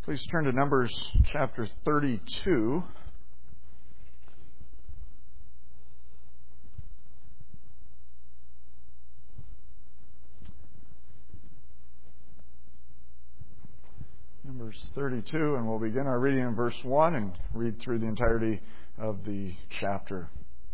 Please turn to Numbers chapter 32. Numbers 32, and we'll begin our reading in verse 1 and read through the entirety of the chapter.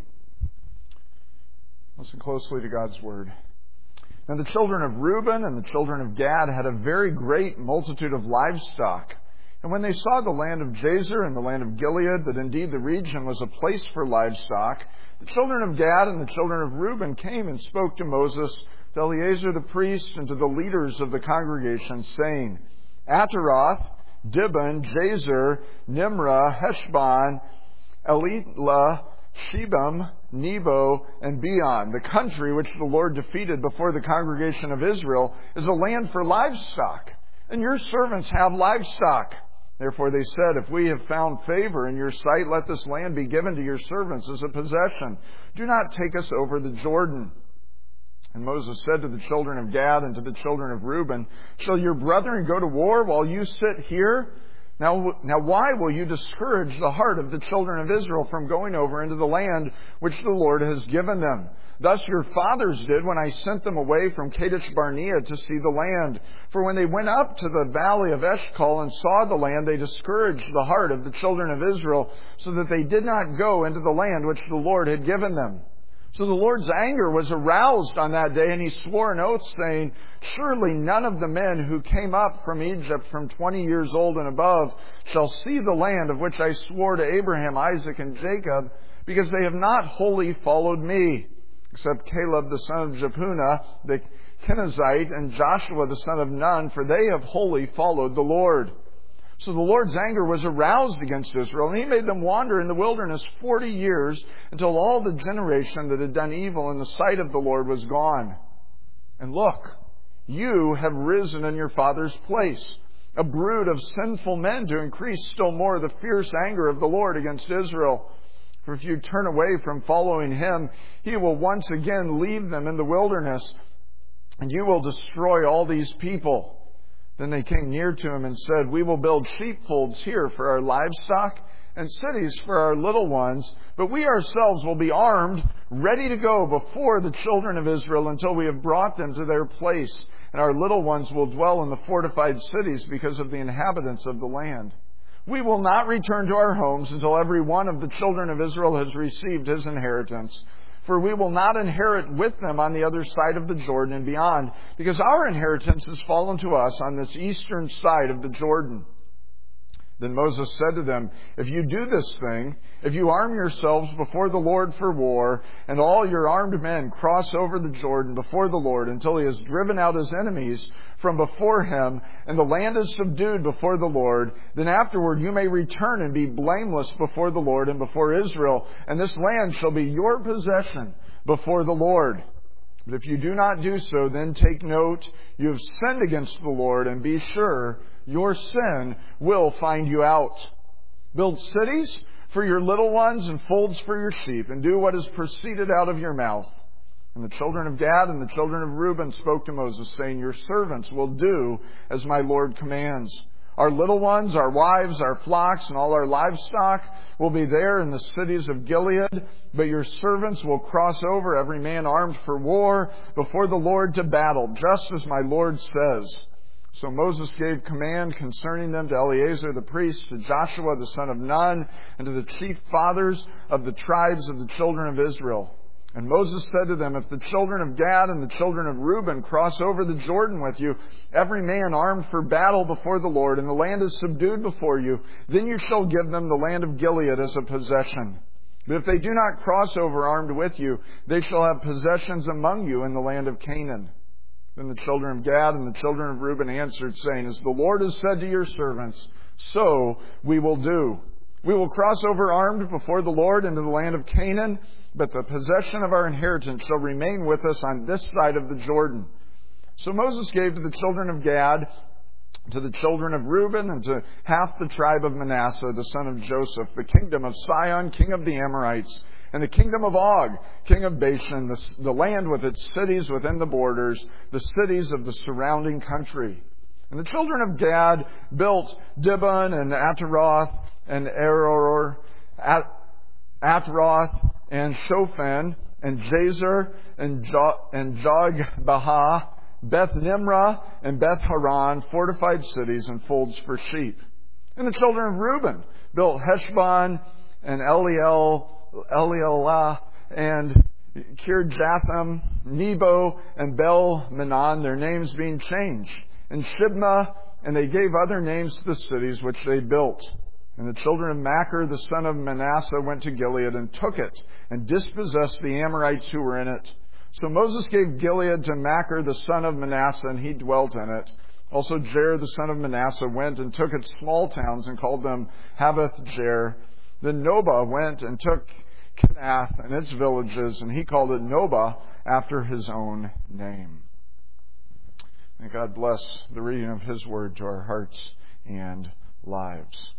Listen closely to God's word. Now the children of Reuben and the children of Gad had a very great multitude of livestock. And when they saw the land of Jazer and the land of Gilead, that indeed the region was a place for livestock, the children of Gad and the children of Reuben came and spoke to Moses, to Eleazar the priest, and to the leaders of the congregation, saying, Ataroth, Dibon, Jazer, Nimrah, Heshbon, Elah, Shebam, Nebo, and Beon, the country which the Lord defeated before the congregation of Israel, is a land for livestock, and your servants have livestock. Therefore they said, if we have found favor in your sight, let this land be given to your servants as a possession. Do not take us over the Jordan. And Moses said to the children of Gad and to the children of Reuben, shall your brethren go to war while you sit here? Now why will you discourage the heart of the children of Israel from going over into the land which the Lord has given them? Thus your fathers did when I sent them away from Kadesh Barnea to see the land. For when they went up to the valley of Eshcol and saw the land, they discouraged the heart of the children of Israel, so that they did not go into the land which the Lord had given them. So the Lord's anger was aroused on that day, and he swore an oath, saying, surely none of the men who came up from Egypt from 20 years old and above shall see the land of which I swore to Abraham, Isaac, and Jacob, because they have not wholly followed me, except Caleb the son of Jephunneh, the Kenizzite, and Joshua the son of Nun, for they have wholly followed the Lord. So the Lord's anger was aroused against Israel, and he made them wander in the wilderness 40 years, until all the generation that had done evil in the sight of the Lord was gone. And look, you have risen in your father's place, a brood of sinful men, to increase still more the fierce anger of the Lord against Israel. For if you turn away from following him, he will once again leave them in the wilderness, and you will destroy all these people. Then they came near to him and said, we will build sheepfolds here for our livestock and cities for our little ones, but we ourselves will be armed, ready to go before the children of Israel until we have brought them to their place, and our little ones will dwell in the fortified cities because of the inhabitants of the land. We will not return to our homes until every one of the children of Israel has received his inheritance. For we will not inherit with them on the other side of the Jordan and beyond, because our inheritance has fallen to us on this eastern side of the Jordan. Then Moses said to them, if you do this thing, if you arm yourselves before the Lord for war, and all your armed men cross over the Jordan before the Lord until he has driven out his enemies from before him, and the land is subdued before the Lord, then afterward you may return and be blameless before the Lord and before Israel, and this land shall be your possession before the Lord. But if you do not do so, then take note, you have sinned against the Lord, and be sure your sin will find you out. Build cities for your little ones and folds for your sheep, and do what is proceeded out of your mouth. And the children of Gad and the children of Reuben spoke to Moses, saying, your servants will do as my Lord commands. Our little ones, our wives, our flocks, and all our livestock will be there in the cities of Gilead, but your servants will cross over, every man armed for war, before the Lord to battle, just as my Lord says. So Moses gave command concerning them to Eleazar the priest, to Joshua the son of Nun, and to the chief fathers of the tribes of the children of Israel. And Moses said to them, if the children of Gad and the children of Reuben cross over the Jordan with you, every man armed for battle before the Lord, and the land is subdued before you, then you shall give them the land of Gilead as a possession. But if they do not cross over armed with you, they shall have possessions among you in the land of Canaan. Then the children of Gad and the children of Reuben answered, saying, as the Lord has said to your servants, so we will do. We will cross over armed before the Lord into the land of Canaan, but the possession of our inheritance shall remain with us on this side of the Jordan. So Moses gave to the children of Gad, to the children of Reuben, and to half the tribe of Manasseh, the son of Joseph, the kingdom of Sihon, king of the Amorites, and the kingdom of Og, king of Bashan, the land with its cities within the borders, the cities of the surrounding country. And the children of Gad built Dibon and Ataroth and Aror, Atroth and Shophan and Jazer and Jogbehah, Beth Nimrah and Beth Haran, fortified cities and folds for sheep. And the children of Reuben built Heshbon and Elealah and Kirjathim, Nebo and Bel-Menon, their names being changed, and Shibmah, and they gave other names to the cities which they built. And the children of Machir, the son of Manasseh, went to Gilead and took it, and dispossessed the Amorites who were in it. So Moses gave Gilead to Machir, the son of Manasseh, and he dwelt in it. Also Jair, the son of Manasseh, went and took its small towns and called them Havoth-Jair. Then Nobah went and took Kenath and its villages, and he called it Nobah after his own name. May God bless the reading of His Word to our hearts and lives.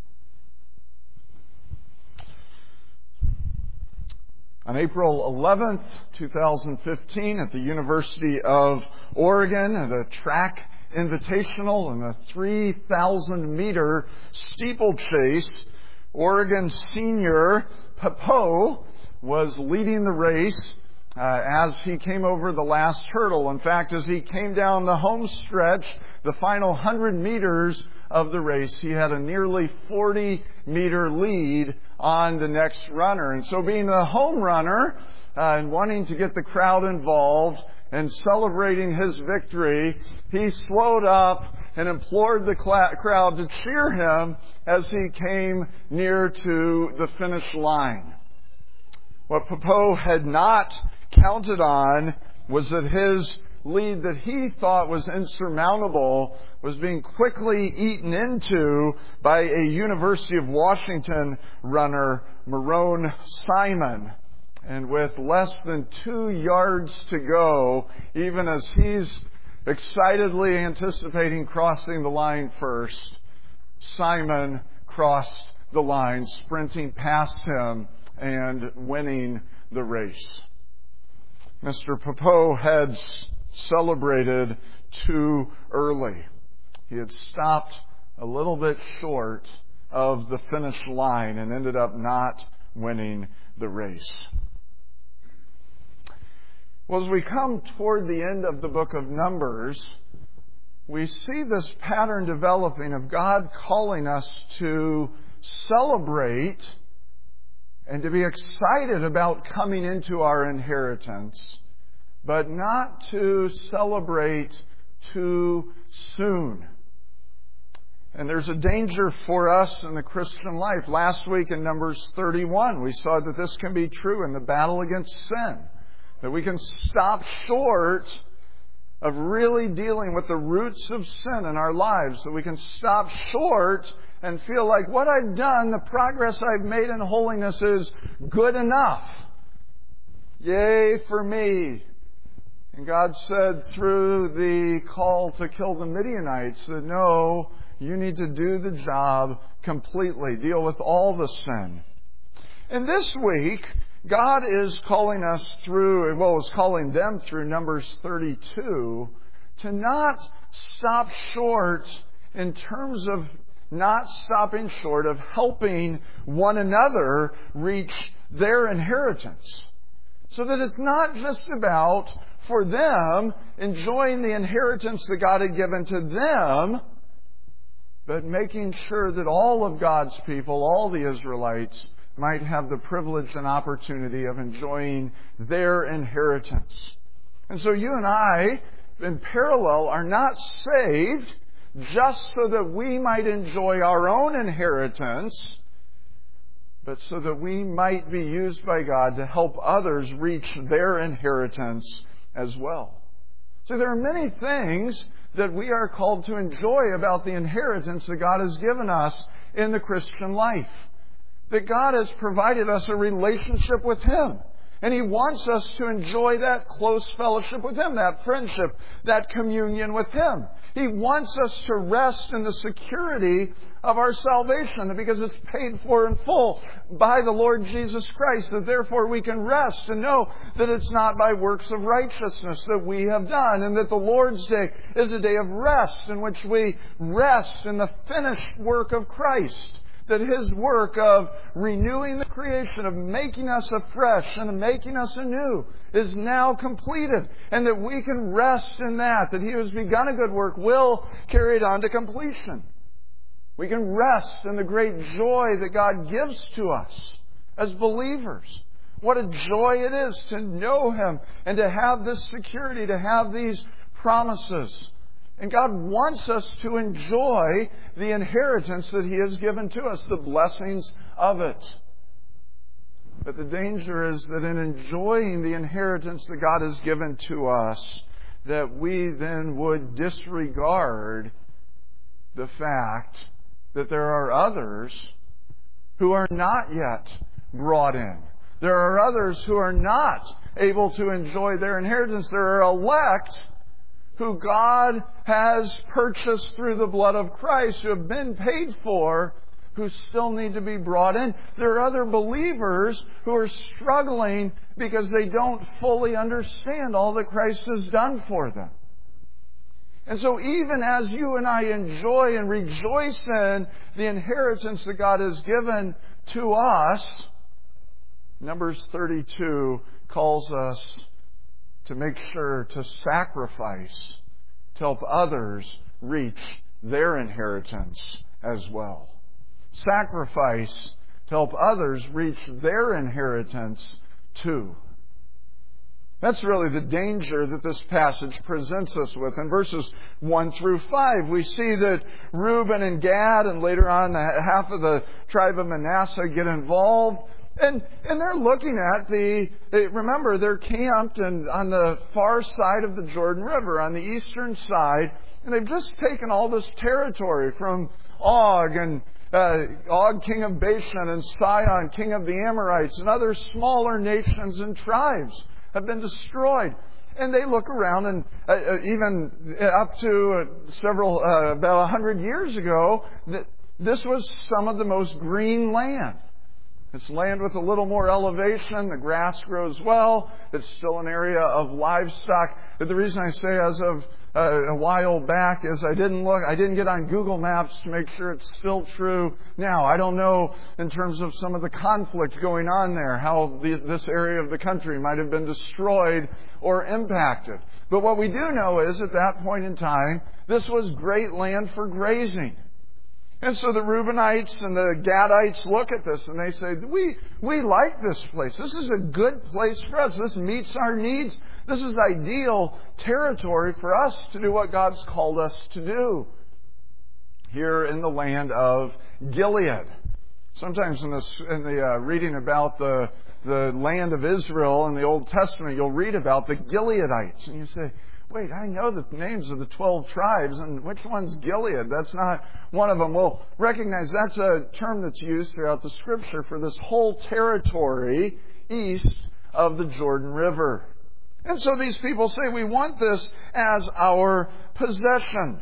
On April 11th, 2015, at the University of Oregon, at a track invitational and a 3,000-meter steeplechase, Oregon senior Papo was leading the race as he came over the last hurdle. In fact, as he came down the home stretch, the final 100 meters of the race, he had a nearly 40-meter lead on the next runner. And so being the home runner and wanting to get the crowd involved and celebrating his victory, he slowed up and implored the crowd to cheer him as he came near to the finish line. What Papo had not counted on was that his lead that he thought was insurmountable was being quickly eaten into by a University of Washington runner, Marone Simon. And with less than 2 yards to go, even as he's excitedly anticipating crossing the line first, Simon crossed the line, sprinting past him and winning the race. Mr. Papo had celebrated too early. He had stopped a little bit short of the finish line and ended up not winning the race. Well, as we come toward the end of the book of Numbers, we see this pattern developing of God calling us to celebrate and to be excited about coming into our inheritance, but not to celebrate too soon. And there's a danger for us in the Christian life. Last week in Numbers 31, we saw that this can be true in the battle against sin. That we can stop short of really dealing with the roots of sin in our lives. That we can stop short and feel like what I've done, the progress I've made in holiness is good enough. Yay for me. And God said through the call to kill the Midianites that no, you need to do the job completely. Deal with all the sin. And this week, God is calling us through, is calling them through Numbers 32 to not stop short in terms of not stopping short of helping one another reach their inheritance. So that it's not just about for them enjoying the inheritance that God had given to them, but making sure that all of God's people, all the Israelites, might have the privilege and opportunity of enjoying their inheritance. And so you and I, in parallel, are not saved just so that we might enjoy our own inheritance, but so that we might be used by God to help others reach their inheritance as well. So there are many things that we are called to enjoy about the inheritance that God has given us in the Christian life. That God has provided us a relationship with Him. And He wants us to enjoy that close fellowship with Him, that friendship, that communion with Him. He wants us to rest in the security of our salvation because it's paid for in full by the Lord Jesus Christ. And therefore we can rest and know that it's not by works of righteousness that we have done, and that the Lord's Day is a day of rest in which we rest in the finished work of Christ. That His work of renewing the creation, of making us afresh and making us anew, is now completed. And that we can rest in that He who has begun a good work will carry it on to completion. We can rest in the great joy that God gives to us as believers. What a joy it is to know Him and to have this security, to have these promises. And God wants us to enjoy the inheritance that He has given to us, the blessings of it. But the danger is that in enjoying the inheritance that God has given to us, that we then would disregard the fact that there are others who are not yet brought in. There are others who are not able to enjoy their inheritance. There are elect who God has purchased through the blood of Christ, who have been paid for, who still need to be brought in. There are other believers who are struggling because they don't fully understand all that Christ has done for them. And so even as you and I enjoy and rejoice in the inheritance that God has given to us, Numbers 32 calls us to make sure to sacrifice to help others reach their inheritance as well. Sacrifice to help others reach their inheritance too. That's really the danger that this passage presents us with. In verses 1 through 5, we see that Reuben and Gad, and later on half of the tribe of Manasseh, get involved. And they're looking at remember, they're camped on the far side of the Jordan River, on the eastern side, and they've just taken all this territory from Og, and Og, king of Bashan, and Sihon, king of the Amorites, and other smaller nations and tribes have been destroyed. And they look around, and even up to about 100 years ago, this was some of the most green land. It's land with a little more elevation. The grass grows well. It's still an area of livestock. But the reason I say as of a while back is I didn't get on Google Maps to make sure it's still true now. I don't know in terms of some of the conflict going on there, how this area of the country might have been destroyed or impacted. But what we do know is at that point in time, this was great land for grazing. And so the Reubenites and the Gadites look at this and they say, we like this place. This is a good place for us. This meets our needs. This is ideal territory for us to do what God's called us to do here in the land of Gilead. Sometimes in the reading about the land of Israel in the Old Testament, you'll read about the Gileadites. And you say, wait, I know the names of the 12 tribes, and which one's Gilead? That's not one of them. Well, recognize that's a term that's used throughout the Scripture for this whole territory east of the Jordan River. And so these people say, we want this as our possession.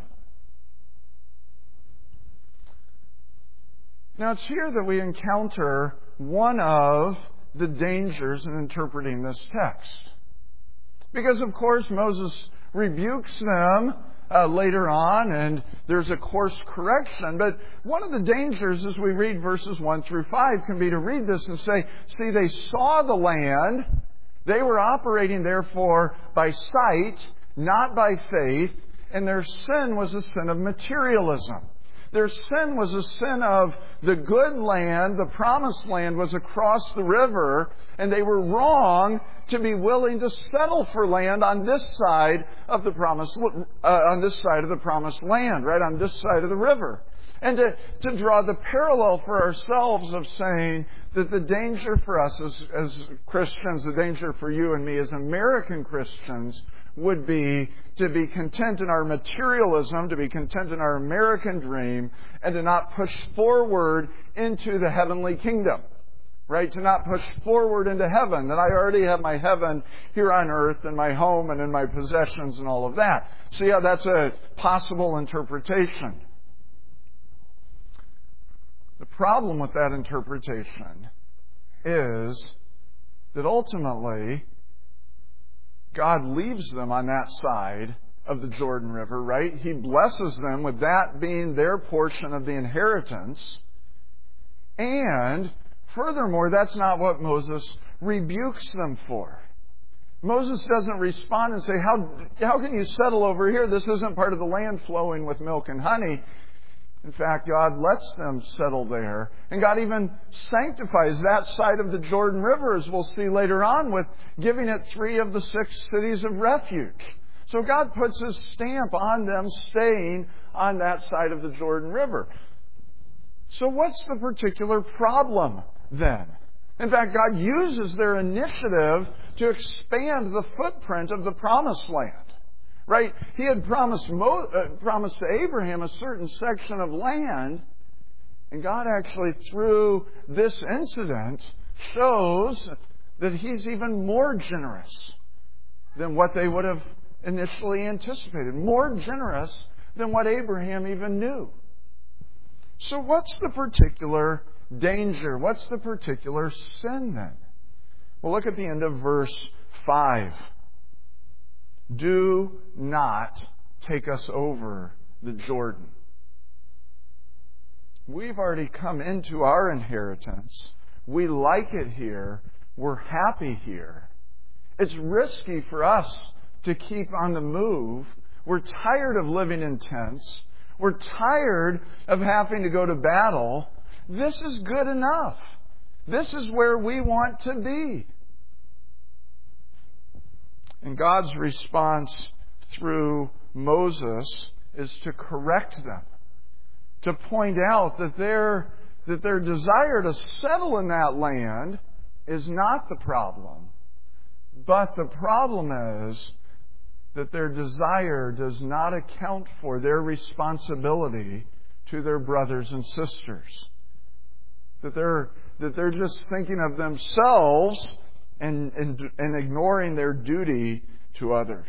Now, it's here that we encounter one of the dangers in interpreting this text. Because, of course, Moses rebukes them later on, and there's a course correction. But one of the dangers as we read verses 1 through 5 can be to read this and say, see, they saw the land. They were operating, therefore, by sight, not by faith, and their sin was a sin of materialism. Their sin was a sin of the good land, the promised land was across the river, and they were wrong to be willing to settle for land on this side of the promised land, right on this side of the river. And to draw the parallel for ourselves of saying that the danger for us as Christians, the danger for you and me as American Christians, would be to be content in our materialism, to be content in our American dream, and to not push forward into the heavenly kingdom. right? To not push forward into heaven, that I already have my heaven here on earth and my home and in my possessions and all of that. See how that's a possible interpretation. The problem with that interpretation is that ultimately God leaves them on that side of the Jordan River, right? He blesses them with that being their portion of the inheritance. And furthermore, that's not what Moses rebukes them for. Moses doesn't respond and say, how can you settle over here? This isn't part of the land flowing with milk and honey. In fact, God lets them settle there. And God even sanctifies that side of the Jordan River, as we'll see later on, with giving it 3 of the 6 cities of refuge. So God puts His stamp on them staying on that side of the Jordan River. So what's the particular problem then? In fact, God uses their initiative to expand the footprint of the Promised Land. Right? He had promised to Abraham a certain section of land, and God actually, through this incident, shows that He's even more generous than what they would have initially anticipated. More generous than what Abraham even knew. So what's the particular danger? What's the particular sin then? Well, look at the end of verse 5. Do not take us over the Jordan. We've already come into our inheritance. We like it here. We're happy here. It's risky for us to keep on the move. We're tired of living in tents. We're tired of having to go to battle. This is good enough. This is where we want to be. And God's response through Moses is to correct them, to point out that their desire to settle in that land is not the problem, but the problem is that their desire does not account for their responsibility to their brothers and sisters. That they're just thinking of themselves and ignoring their duty to others.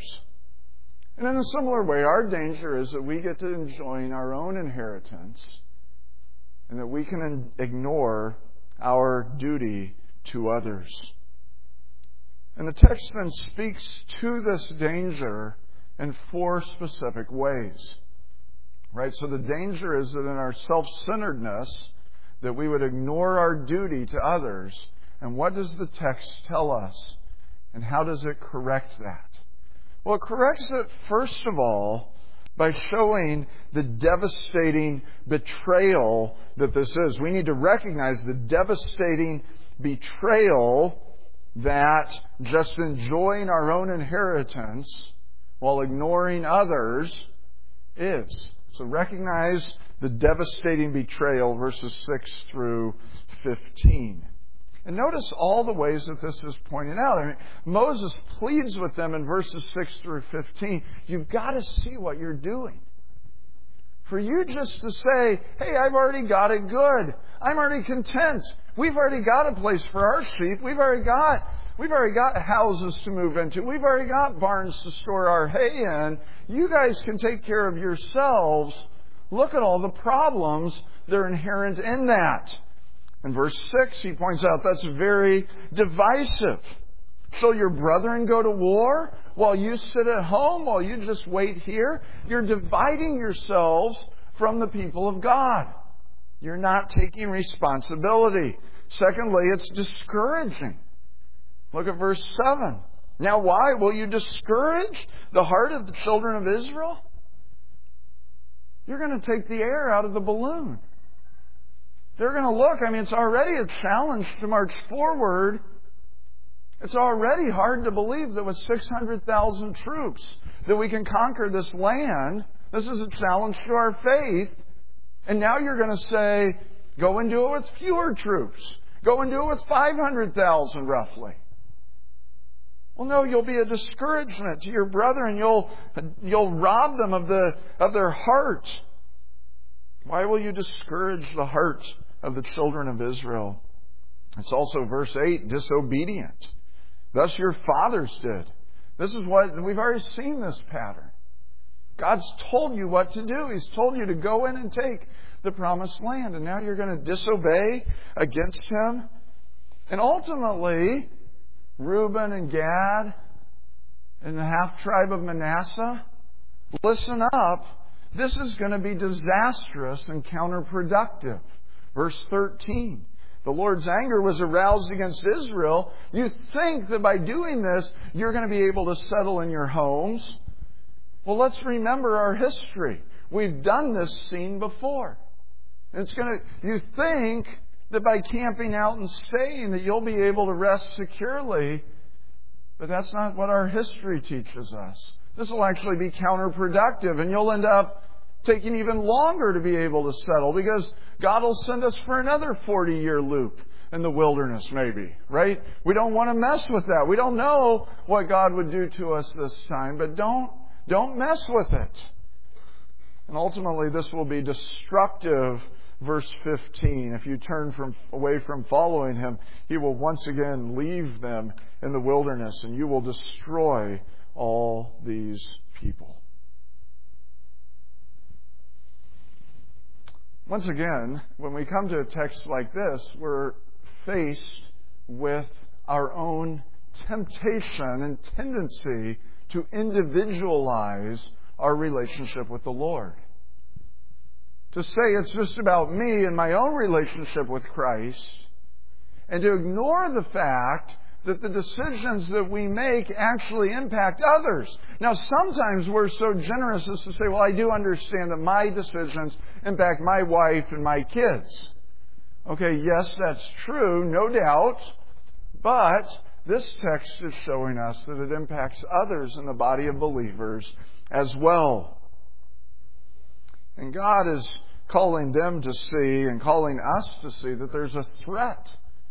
And in a similar way, our danger is that we get to enjoy our own inheritance and that we can ignore our duty to others. And the text then speaks to this danger in 4 specific ways. Right? So the danger is that in our self-centeredness, that we would ignore our duty to others. And what does the text tell us? And how does it correct that? Well, it corrects it, first of all, by showing the devastating betrayal that this is. We need to recognize the devastating betrayal that just enjoying our own inheritance while ignoring others is. So recognize the devastating betrayal, verses 6 through 15. And notice all the ways that this is pointed out. I mean, Moses pleads with them in verses 6 through 15. You've got to see what you're doing. For you just to say, hey, I've already got it good. I'm already content. We've already got a place for our sheep. We've already got houses to move into. We've already got barns to store our hay in. You guys can take care of yourselves. Look at all the problems that are inherent in that. In verse 6, he points out that's very divisive. Shall your brethren go to war while you sit at home, while you just wait here? You're dividing yourselves from the people of God. You're not taking responsibility. Secondly, it's discouraging. Look at verse 7. Now why? Will you discourage the heart of the children of Israel? You're going to take the air out of the balloon. They're going to look. I mean, it's already a challenge to march forward. It's already hard to believe that with 600,000 troops that we can conquer this land. This is a challenge to our faith. And now you're going to say, go and do it with fewer troops. Go and do it with 500,000 roughly. Well, no, you'll be a discouragement to your brethren. You'll rob them of their heart. Why will you discourage the heart of the children of Israel? It's also verse 8, disobedient. Thus your fathers did. This is what, we've already seen this pattern. God's told you what to do. He's told you to go in and take the promised land. And now you're going to disobey against Him. And ultimately, Reuben and Gad and the half-tribe of Manasseh, listen up. This is going to be disastrous and counterproductive. Verse 13. The Lord's anger was aroused against Israel. You think that by doing this, you're going to be able to settle in your homes. Well, let's remember our history. We've done this scene before. You think that by camping out and staying that you'll be able to rest securely, but that's not what our history teaches us. This will actually be counterproductive, and you'll end up taking even longer to be able to settle, because God will send us for another 40-year loop in the wilderness, maybe, right? We don't want to mess with that. We don't know what God would do to us this time, but don't mess with it. And ultimately, this will be destructive. Verse 15, if you turn away from following Him, He will once again leave them in the wilderness, and you will destroy all these people. Once again, when we come to a text like this, we're faced with our own temptation and tendency to individualize our relationship with the Lord. To say it's just about me and my own relationship with Christ, and to ignore the fact that the decisions that we make actually impact others. Now, sometimes we're so generous as to say, well, I do understand that my decisions impact my wife and my kids. Okay, yes, that's true, no doubt. But this text is showing us that it impacts others in the body of believers as well. And God is calling them to see and calling us to see that there's a threat.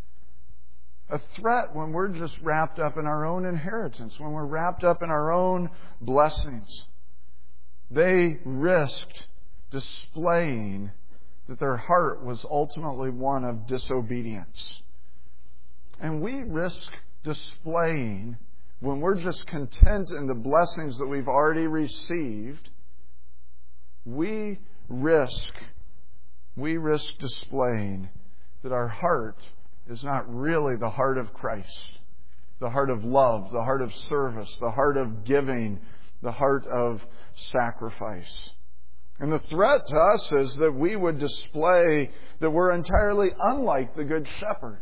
A threat when we're just wrapped up in our own inheritance, when we're wrapped up in our own blessings. They risked displaying that their heart was ultimately one of disobedience. And we risk displaying, when we're just content in the blessings that we've already received, we risk displaying that our heart is not really the heart of Christ, the heart of love, the heart of service, the heart of giving, the heart of sacrifice. And the threat to us is that we would display that we're entirely unlike the Good Shepherd.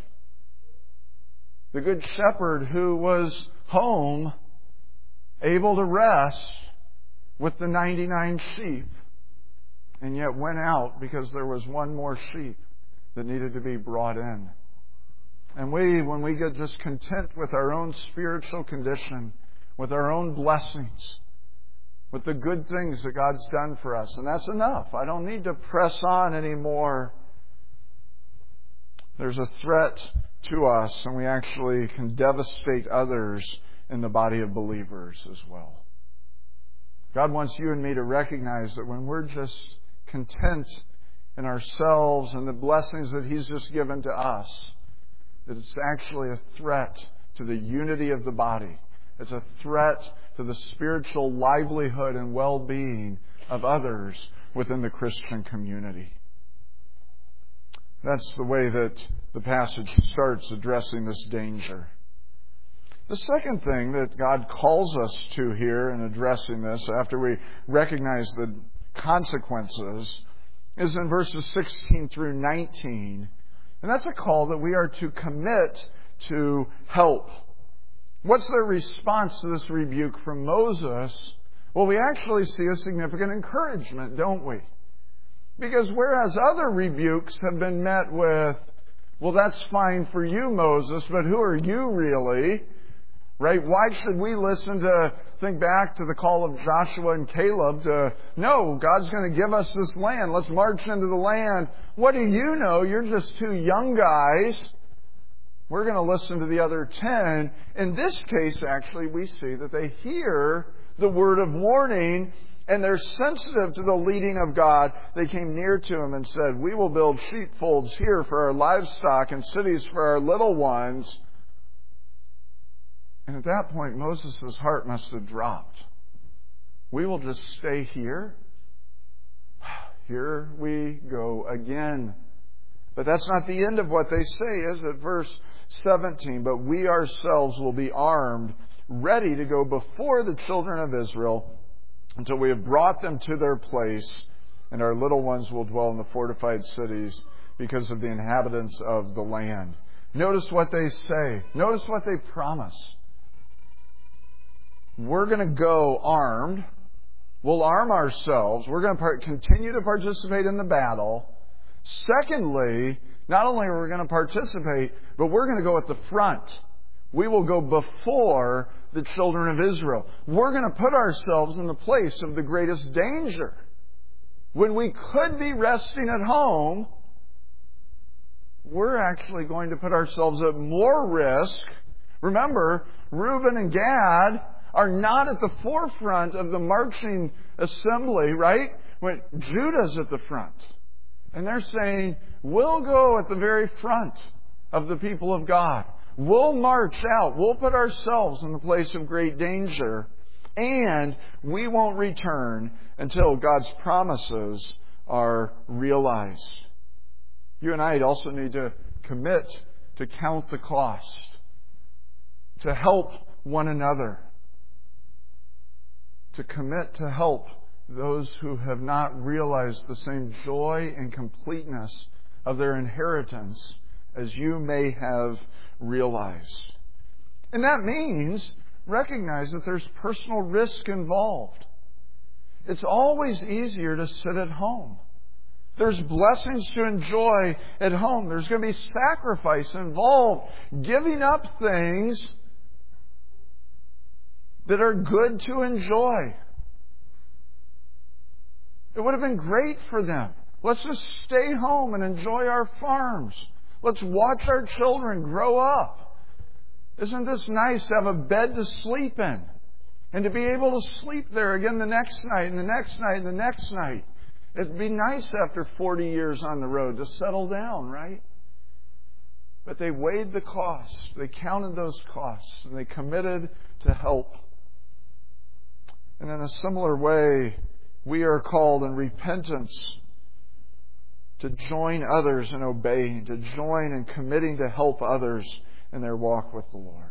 The Good Shepherd who was home, able to rest with the 99 sheep, and yet went out because there was one more sheep that needed to be brought in. And when we get just content with our own spiritual condition, with our own blessings, with the good things that God's done for us, and that's enough. I don't need to press on anymore. There's a threat to us, and we actually can devastate others in the body of believers as well. God wants you and me to recognize that when we're just content in ourselves and the blessings that He's just given to us, that it's actually a threat to the unity of the body. It's a threat to the spiritual livelihood and well-being of others within the Christian community. That's the way that the passage starts addressing this danger. The second thing that God calls us to here in addressing this, after we recognize the consequences, is in verses 16 through 19. And that's a call that we are to commit to help. What's their response to this rebuke from Moses? Well, we actually see a significant encouragement, don't we? Because whereas other rebukes have been met with, well, that's fine for you, Moses, but who are you really? Right? Why should we think back to the call of Joshua and Caleb to, no, God's going to give us this land. Let's march into the land. What do you know? You're just two young guys. We're going to listen to the other 10. In this case, actually, we see that they hear the word of warning and they're sensitive to the leading of God, they came near to him and said, "We will build sheepfolds here for our livestock and cities for our little ones." And at that point, Moses' heart must have dropped. We will just stay here? Here we go again. But that's not the end of what they say, is it? Verse 17, "But we ourselves will be armed, ready to go before the children of Israel until we have brought them to their place, and our little ones will dwell in the fortified cities because of the inhabitants of the land." Notice what they say. Notice what they promise. We're going to go armed. We'll arm ourselves. We're going to continue to participate in the battle. Secondly, not only are we going to participate, but we're going to go at the front. We will go before the children of Israel. We're going to put ourselves in the place of the greatest danger. When we could be resting at home, we're actually going to put ourselves at more risk. Remember, Reuben and Gad are not at the forefront of the marching assembly, right? When Judah's at the front. And they're saying, we'll go at the very front of the people of God. We'll march out. We'll put ourselves in the place of great danger. And we won't return until God's promises are realized. You and I also need to commit to count the cost, to help one another, to commit to help those who have not realized the same joy and completeness of their inheritance as you may have realized. And that means recognize that there's personal risk involved. It's always easier to sit at home. There's blessings to enjoy at home. There's going to be sacrifice involved, giving up things that are good to enjoy. It would have been great for them. Let's just stay home and enjoy our farms. Let's watch our children grow up. Isn't this nice to have a bed to sleep in? And to be able to sleep there again the next night and the next night and the next night. It'd be nice after 40 years on the road to settle down, right? But they weighed the costs. They counted those costs. And they committed to help. And in a similar way, we are called in repentance to join others in obeying, to join in committing to help others in their walk with the Lord.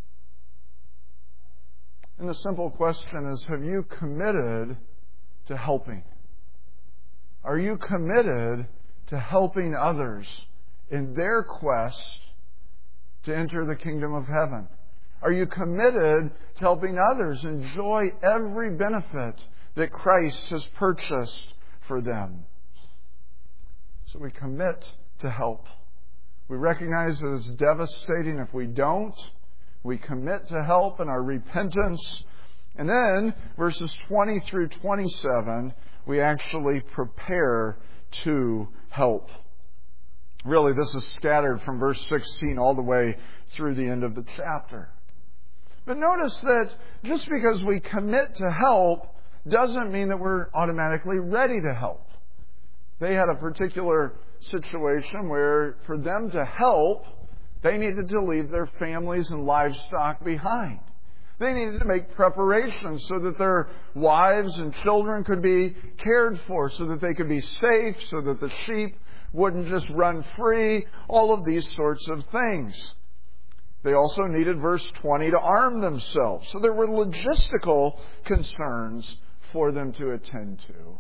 And the simple question is, have you committed to helping? Are you committed to helping others in their quest to enter the kingdom of heaven? Are you committed to helping others enjoy every benefit that Christ has purchased for them? So we commit to help. We recognize that it's devastating if we don't. We commit to help in our repentance. And then, verses 20 through 27, we actually prepare to help. Really, this is scattered from verse 16 all the way through the end of the chapter. But notice that just because we commit to help doesn't mean that we're automatically ready to help. They had a particular situation where for them to help, they needed to leave their families and livestock behind. They needed to make preparations so that their wives and children could be cared for, so that they could be safe, so that the sheep wouldn't just run free, all of these sorts of things. They also needed, verse 20, to arm themselves. So there were logistical concerns for them to attend to.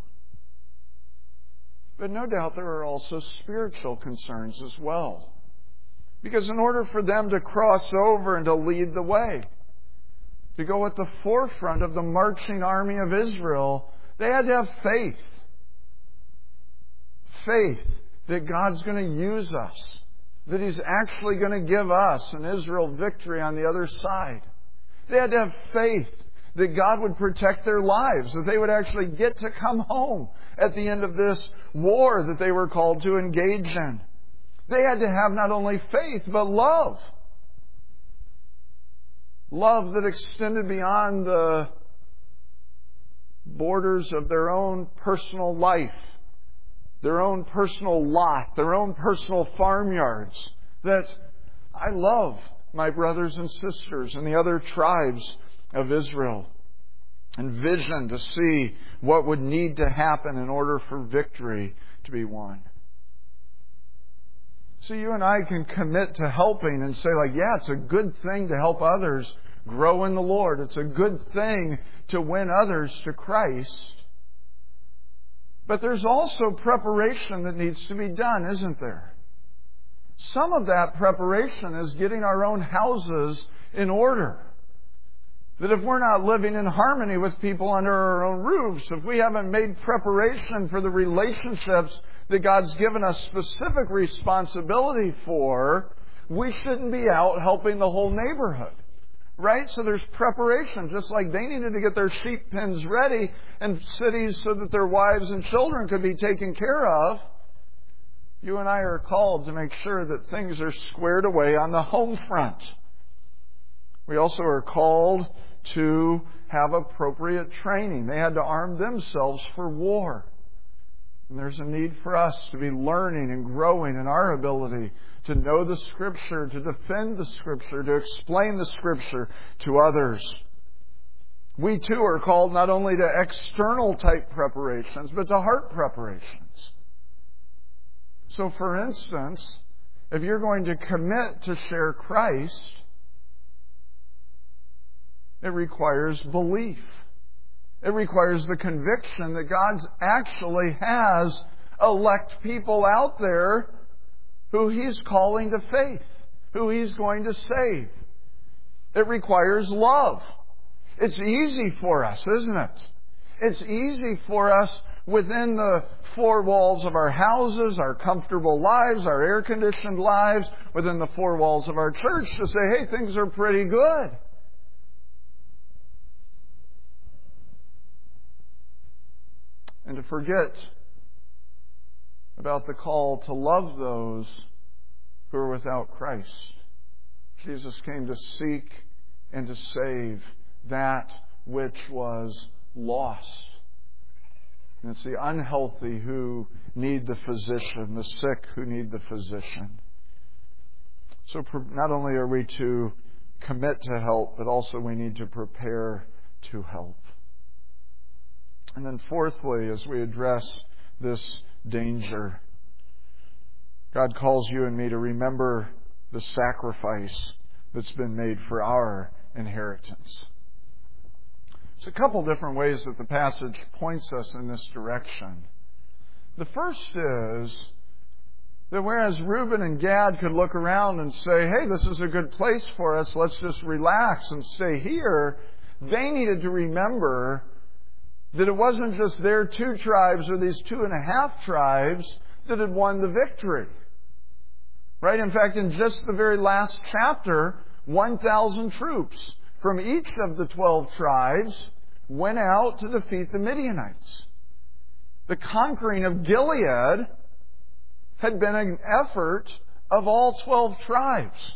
But no doubt there are also spiritual concerns as well. Because in order for them to cross over and to lead the way, to go at the forefront of the marching army of Israel, they had to have faith. Faith that God's going to use us. That He's actually going to give us and Israel victory on the other side. They had to have faith that God would protect their lives, that they would actually get to come home at the end of this war that they were called to engage in. They had to have not only faith, but love. Love that extended beyond the borders of their own personal life, their own personal lot, their own personal farmyards, that I love my brothers and sisters in the other tribes of Israel, and vision to see what would need to happen in order for victory to be won. So you and I can commit to helping and say, like, yeah, it's a good thing to help others grow in the Lord. It's a good thing to win others to Christ. But there's also preparation that needs to be done, isn't there? Some of that preparation is getting our own houses in order. That if we're not living in harmony with people under our own roofs, if we haven't made preparation for the relationships that God's given us specific responsibility for, we shouldn't be out helping the whole neighborhood. Right? So there's preparation, just like they needed to get their sheep pens ready and cities so that their wives and children could be taken care of. You and I are called to make sure that things are squared away on the home front. We also are called to have appropriate training. They had to arm themselves for war. And there's a need for us to be learning and growing in our ability to know the Scripture, to defend the Scripture, to explain the Scripture to others. We too are called not only to external type preparations, but to heart preparations. So for instance, if you're going to commit to share Christ, it requires belief. It requires the conviction that God actually has elect people out there who He's calling to faith, who He's going to save. It requires love. It's easy for us, isn't it? It's easy for us within the four walls of our houses, our comfortable lives, our air-conditioned lives, within the four walls of our church to say, hey, things are pretty good. And to forget about the call to love those who are without Christ. Jesus came to seek and to save that which was lost. And it's the unhealthy who need the physician, the sick who need the physician. So not only are we to commit to help, but also we need to prepare to help. And then fourthly, as we address this danger, God calls you and me to remember the sacrifice that's been made for our inheritance. There's a couple different ways that the passage points us in this direction. The first is that whereas Reuben and Gad could look around and say, hey, this is a good place for us, let's just relax and stay here, they needed to remember that it wasn't just their 2 tribes or these 2.5 tribes that had won the victory. Right? In fact, in just the very last chapter, 1,000 troops from each of the 12 tribes went out to defeat the Midianites. The conquering of Gilead had been an effort of all 12 tribes.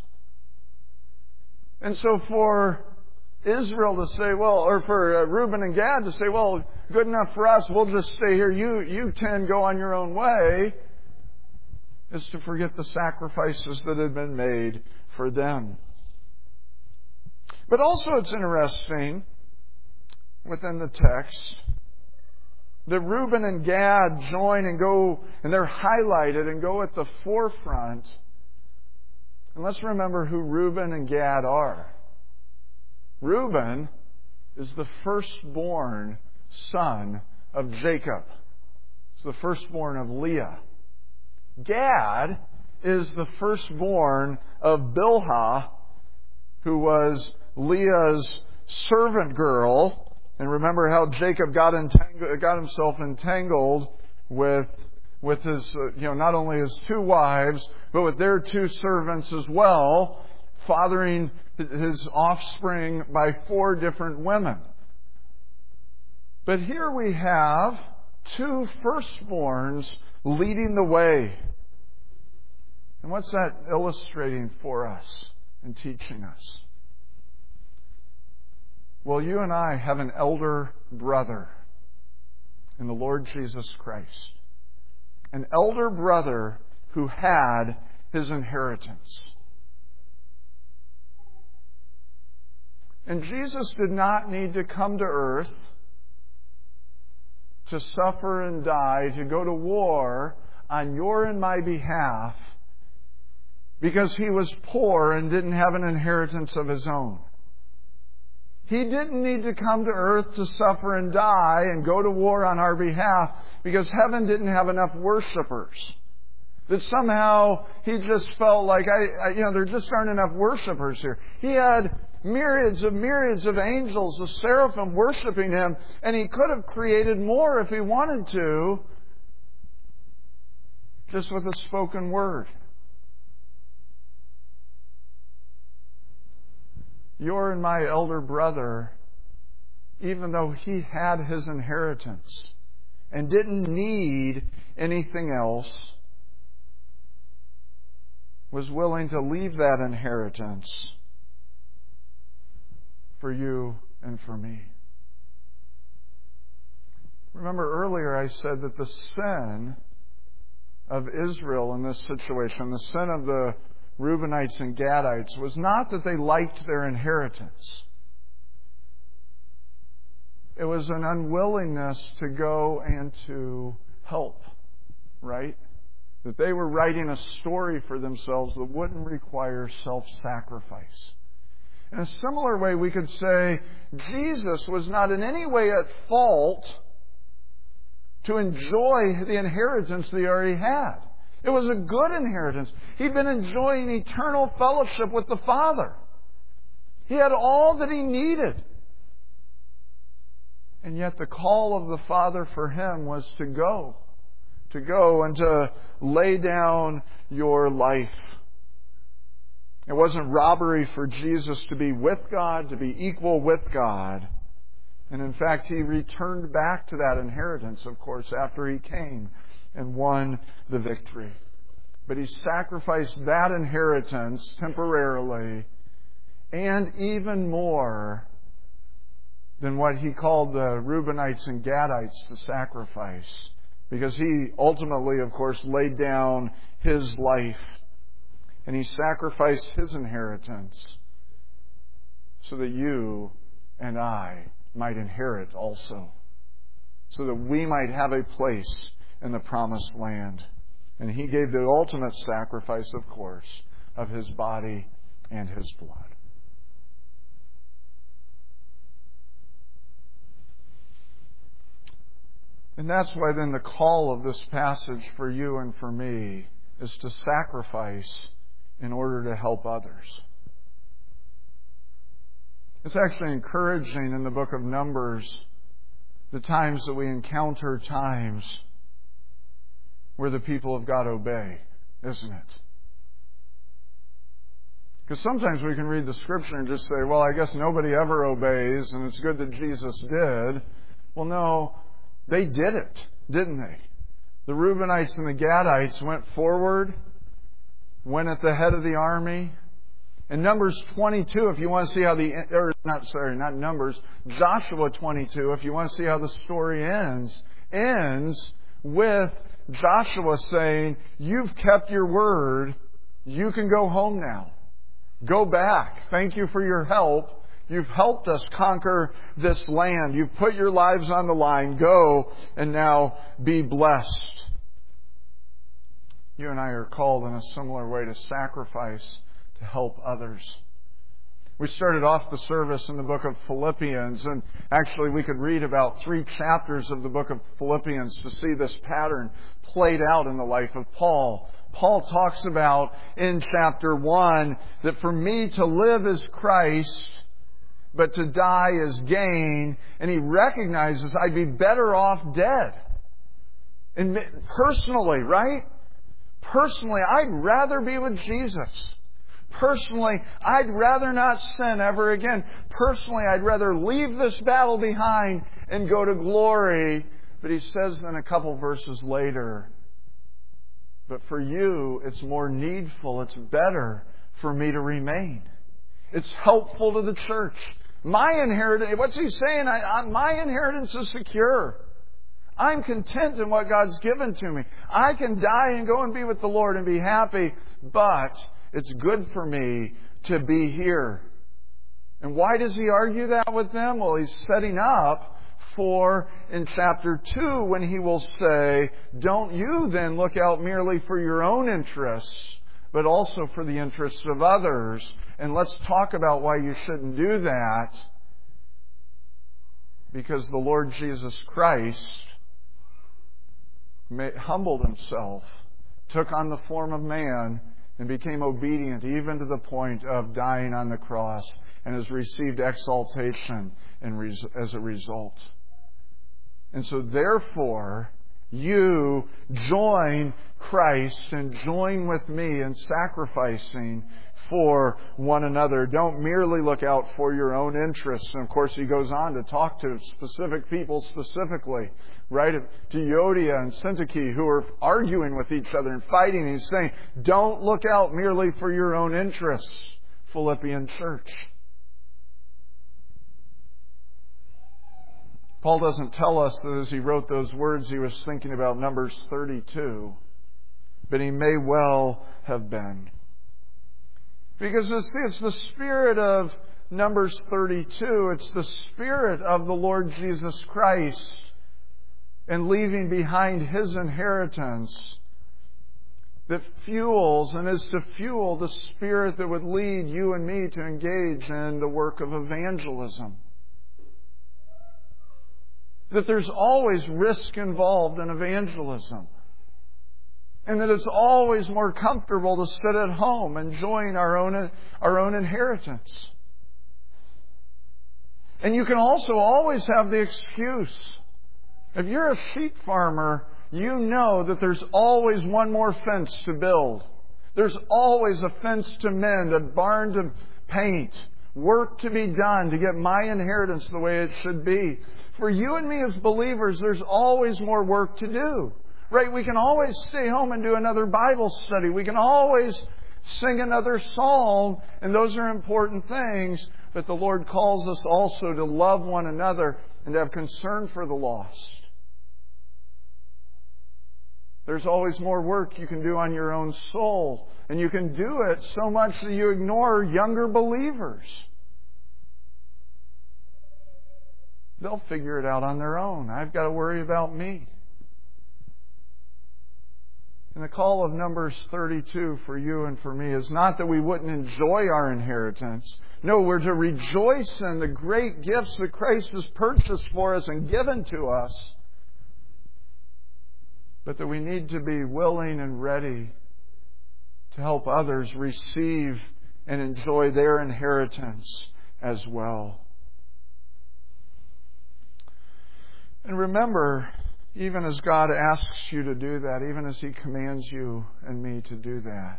And so for Israel to say, well, or for Reuben and Gad to say, well, good enough for us, we'll just stay here, you 10 go on your own way, is to forget the sacrifices that had been made for them. But also it's interesting within the text that Reuben and Gad join and go, and they're highlighted and go at the forefront. And let's remember who Reuben and Gad are. Reuben is the firstborn son of Jacob. It's the firstborn of Leah. Gad is the firstborn of Bilhah, who was Leah's servant girl. And remember how Jacob got himself entangled with his, not only his 2 wives, but with their 2 servants as well, fathering his offspring by 4 different women. But here we have 2 firstborns leading the way. And what's that illustrating for us and teaching us? Well, you and I have an elder brother. in the Lord Jesus Christ. An elder brother who had his inheritance. And Jesus did not need to come to earth to suffer and die, to go to war on your and my behalf, because He was poor and didn't have an inheritance of His own. He didn't need to come to earth to suffer and die and go to war on our behalf because heaven didn't have enough worshipers. That somehow He just felt like, there just aren't enough worshipers here. He had myriads of angels, the seraphim worshiping Him, and He could have created more if He wanted to, just with a spoken word. Your and my elder brother, even though he had his inheritance and didn't need anything else, was willing to leave that inheritance for you and for me. Remember earlier I said that the sin of Israel in this situation, the sin of the Reubenites and Gadites, was not that they liked their inheritance. It was an unwillingness to go and to help, right? That they were writing a story for themselves that wouldn't require self-sacrifice. In a similar way, we could say Jesus was not in any way at fault to enjoy the inheritance that He already had. It was a good inheritance. He'd been enjoying eternal fellowship with the Father. He had all that He needed. And yet the call of the Father for Him was to go and to lay down your life. It wasn't robbery for Jesus to be with God, to be equal with God. And in fact, He returned back to that inheritance, of course, after He came and won the victory. But He sacrificed that inheritance temporarily, and even more than what He called the Reubenites and Gadites to sacrifice, because He ultimately, of course, laid down His life, and He sacrificed His inheritance so that you and I might inherit also, so that we might have a place in the promised land. And He gave the ultimate sacrifice, of course, of His body and His blood. And that's why then the call of this passage for you and for me is to sacrifice in order to help others. It's actually encouraging in the book of Numbers, the times that we encounter times where the people of God obey, isn't it? Because sometimes we can read the Scripture and just say, well, I guess nobody ever obeys, and it's good that Jesus did. Well, no, they did it, didn't they? The Reubenites and the Gadites went forward, went at the head of the army. In Numbers 22, if you want to see how Joshua 22, if you want to see how the story ends with Joshua saying, you've kept your word, you can go home now. Go back. Thank you for your help. You've helped us conquer this land. You've put your lives on the line. Go and now be blessed. You and I are called in a similar way to sacrifice to help others. We started off the service in the book of Philippians, and actually we could read about 3 chapters of the book of Philippians to see this pattern played out in the life of Paul. Paul talks about in chapter 1 that for me to live is Christ, but to die is gain, and he recognizes I'd be better off dead. And personally, right? Personally, I'd rather be with Jesus. Personally, I'd rather not sin ever again. Personally, I'd rather leave this battle behind and go to glory. But he says then a couple verses later, but for you, it's more needful, it's better for me to remain. It's helpful to the church. My inheritance, what's he saying? My inheritance is secure. I'm content in what God's given to me. I can die and go and be with the Lord and be happy, but it's good for me to be here. And why does he argue that with them? Well, he's setting up for, in chapter 2, when he will say, don't you then look out merely for your own interests, but also for the interests of others. And let's talk about why you shouldn't do that. Because the Lord Jesus Christ humbled himself, took on the form of man, and became obedient even to the point of dying on the cross, and has received exaltation as a result. And so therefore, you join Christ and join with me in sacrificing for one another. Don't merely look out for your own interests. And of course, he goes on to talk to specific people specifically, right? To Euodia and Syntyche, who are arguing with each other and fighting. He's saying, don't look out merely for your own interests, Philippian church. Paul doesn't tell us that as he wrote those words, he was thinking about Numbers 32, but he may well have been. Because it's the spirit of Numbers 32. It's the spirit of the Lord Jesus Christ and leaving behind His inheritance that fuels and is to fuel the spirit that would lead you and me to engage in the work of evangelism. That there's always risk involved in evangelism. And that it's always more comfortable to sit at home enjoying our own inheritance. And you can also always have the excuse. If you're a sheep farmer, you know that there's always one more fence to build. There's always a fence to mend, a barn to paint, work to be done to get my inheritance the way it should be. For you and me as believers, there's always more work to do. Right? We can always stay home and do another Bible study. We can always sing another psalm, and those are important things. But the Lord calls us also to love one another and to have concern for the lost. There's always more work you can do on your own soul. And you can do it so much that you ignore younger believers. They'll figure it out on their own. I've got to worry about me. And the call of Numbers 32 for you and for me is not that we wouldn't enjoy our inheritance. No, we're to rejoice in the great gifts that Christ has purchased for us and given to us. But that we need to be willing and ready to help others receive and enjoy their inheritance as well. And remember, even as God asks you to do that, even as He commands you and me to do that,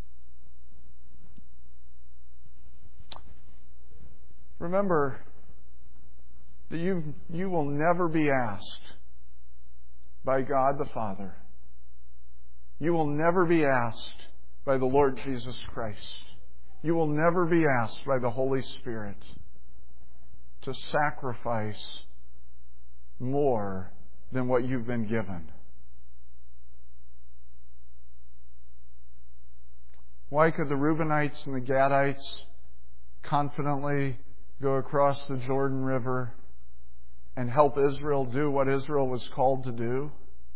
remember that you will never be asked by God the Father. You will never be asked by the Lord Jesus Christ. You will never be asked by the Holy Spirit to sacrifice more than what you've been given. Why could the Reubenites and the Gadites confidently go across the Jordan River and help Israel do what Israel was called to do?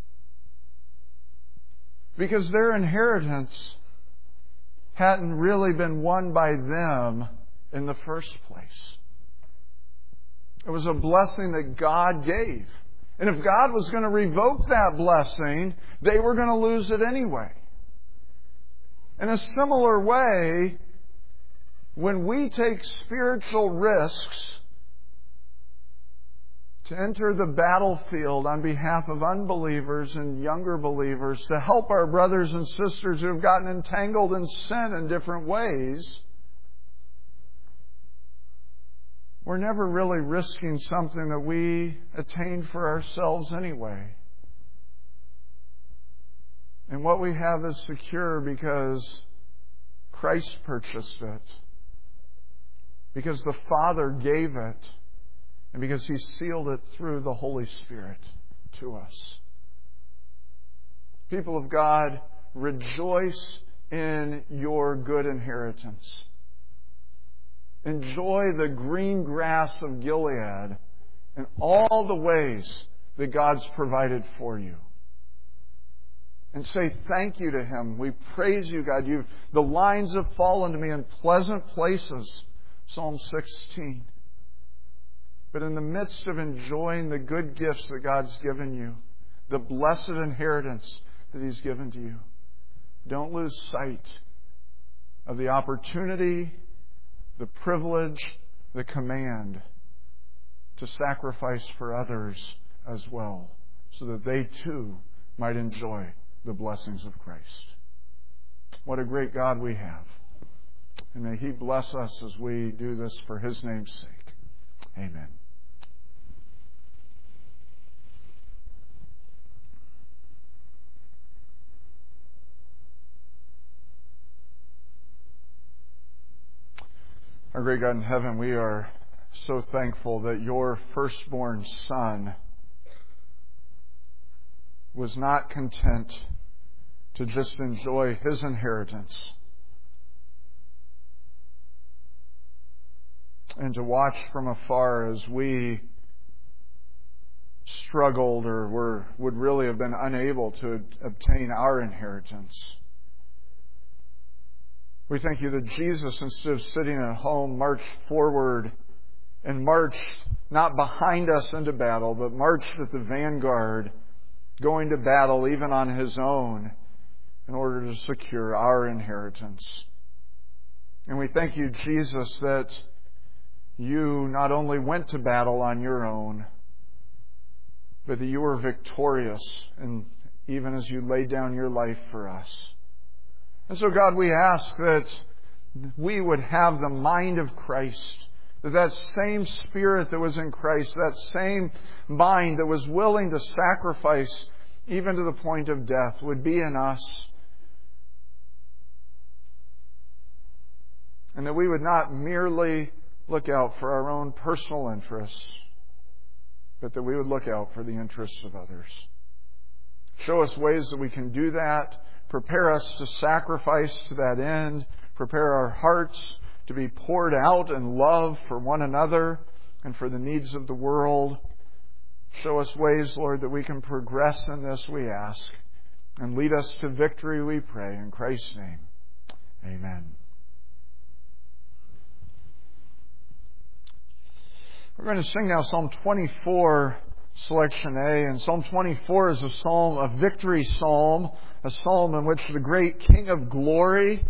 Because their inheritance hadn't really been won by them in the first place. It was a blessing that God gave. And if God was going to revoke that blessing, they were going to lose it anyway. In a similar way, when we take spiritual risks to enter the battlefield on behalf of unbelievers and younger believers to help our brothers and sisters who have gotten entangled in sin in different ways, we're never really risking something that we attained for ourselves anyway. And what we have is secure because Christ purchased it, because the Father gave it, and because He sealed it through the Holy Spirit. to us. People of God, rejoice in your good inheritance. Enjoy the green grass of Gilead in all the ways that God's provided for you. And say thank you to Him. We praise you, God. The lines have fallen to me in pleasant places. Psalm 16. But in the midst of enjoying the good gifts that God's given you, the blessed inheritance that He's given to you, don't lose sight of the opportunity, the privilege, the command to sacrifice for others as well, so that they too might enjoy the blessings of Christ. What a great God we have. And may He bless us as we do this for His name's sake. Amen. Our great God in heaven, we are so thankful that your firstborn Son was not content to just enjoy His inheritance and to watch from afar as we struggled or would really have been unable to obtain our inheritance. We thank you that Jesus, instead of sitting at home, marched forward and marched not behind us into battle, but marched at the vanguard, going to battle even on His own in order to secure our inheritance. And we thank you, Jesus, that you not only went to battle on your own, but that you were victorious, and even as you laid down your life for us. And so, God, we ask that we would have the mind of Christ, that same Spirit that was in Christ, that same mind that was willing to sacrifice even to the point of death, would be in us. And that we would not merely look out for our own personal interests, but that we would look out for the interests of others. Show us ways that we can do that. Prepare us to sacrifice to that end. Prepare our hearts to be poured out in love for one another and for the needs of the world. Show us ways, Lord, that we can progress in this, we ask. And lead us to victory, we pray. In Christ's name, amen. We're going to sing now Psalm 24, Selection A. And Psalm 24 is a victory psalm, a psalm in which the great King of Glory